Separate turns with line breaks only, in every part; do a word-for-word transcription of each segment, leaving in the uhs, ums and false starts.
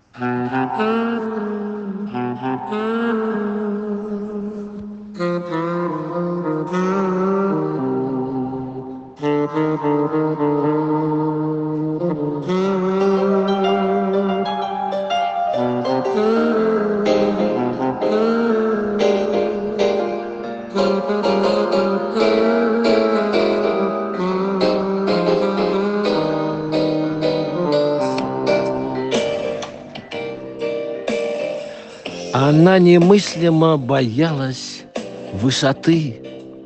Она немыслимо боялась высоты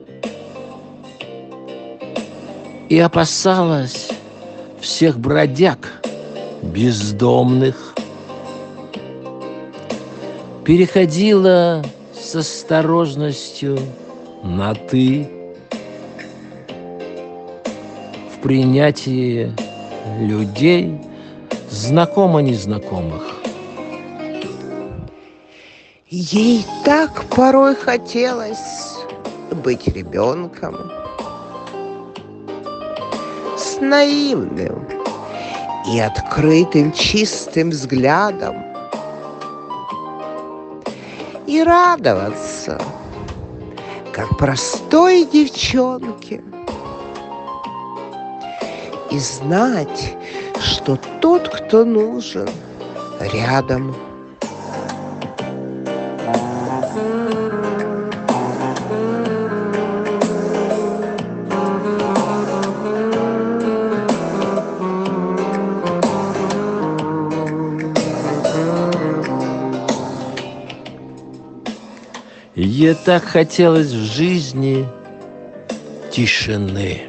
и опасалась всех бродяг бездомных. Переходила с осторожностью на «ты» в принятии людей, знакомо-незнакомых.
Ей так порой хотелось быть ребенком, с наивным и открытым чистым взглядом, и радоваться, как простой девчонке, и знать, что тот, кто нужен, рядом.
Ей так хотелось в жизни тишины,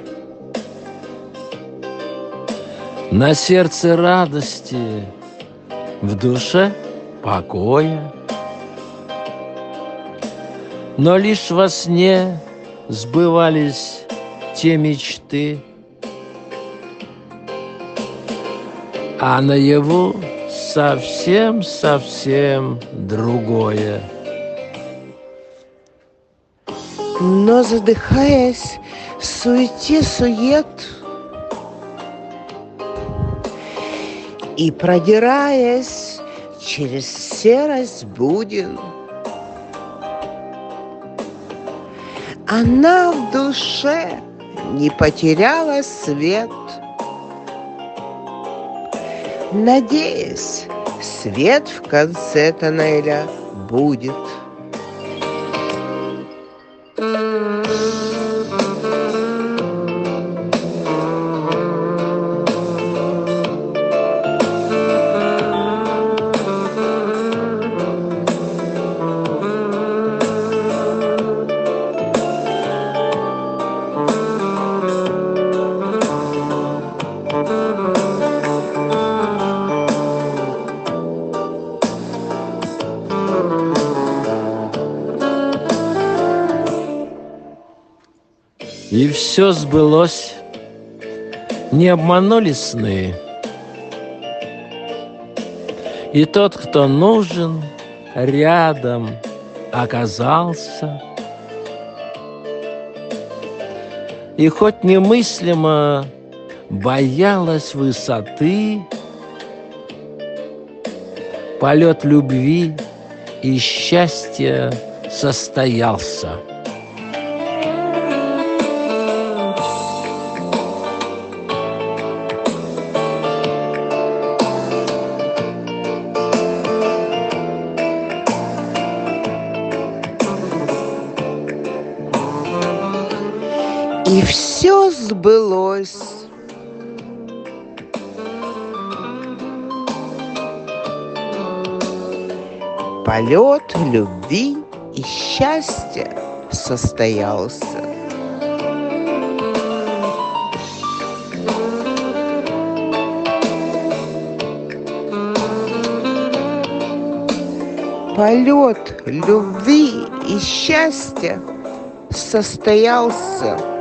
на сердце радости, в душе покоя. Но лишь во сне сбывались те мечты, а наяву совсем-совсем другое.
Но, задыхаясь в суете-сует и продираясь через серость буден, она в душе не потеряла свет, надеясь, свет в конце тоннеля будет.
И все сбылось, не обманули сны. И тот, кто нужен, рядом оказался. И хоть немыслимо боялась высоты, полет любви и счастья состоялся.
И все сбылось. Полет любви и счастья состоялся. Полет любви и счастья состоялся.